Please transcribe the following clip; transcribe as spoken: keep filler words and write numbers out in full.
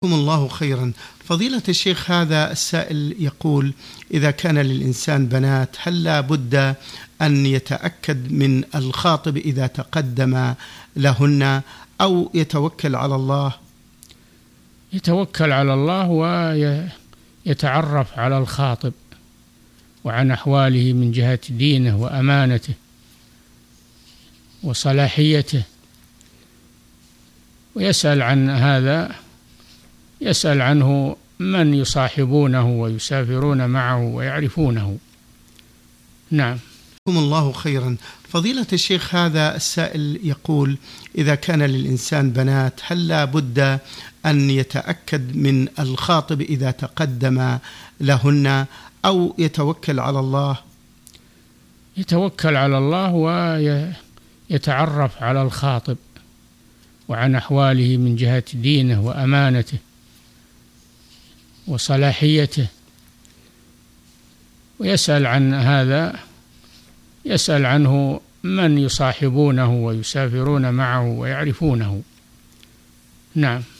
جزاكم الله خيرا. فضيلة الشيخ، هذا السائل يقول: إذا كان للإنسان بنات هل لا بد أن يتأكد من الخاطب إذا تقدم لهن أو يتوكل على الله؟ يتوكل على الله ويتعرف على الخاطب وعن أحواله من جهة دينه وأمانته وصلاحيته، ويسأل عن هذا، يسأل عنه من يصاحبونه ويسافرون معه ويعرفونه. نعم. جزاكم الله خيرا. فضيلة الشيخ، هذا السائل يقول: إذا كان للإنسان بنات هل لا بد أن يتأكد من الخاطب إذا تقدم لهن أو يتوكل على الله؟ يتوكل على الله ويتعرف على الخاطب وعن أحواله من جهة دينه وأمانته وصلاحيته، ويسأل عن هذا، يسأل عنه من يصاحبونه ويسافرون معه ويعرفونه. نعم.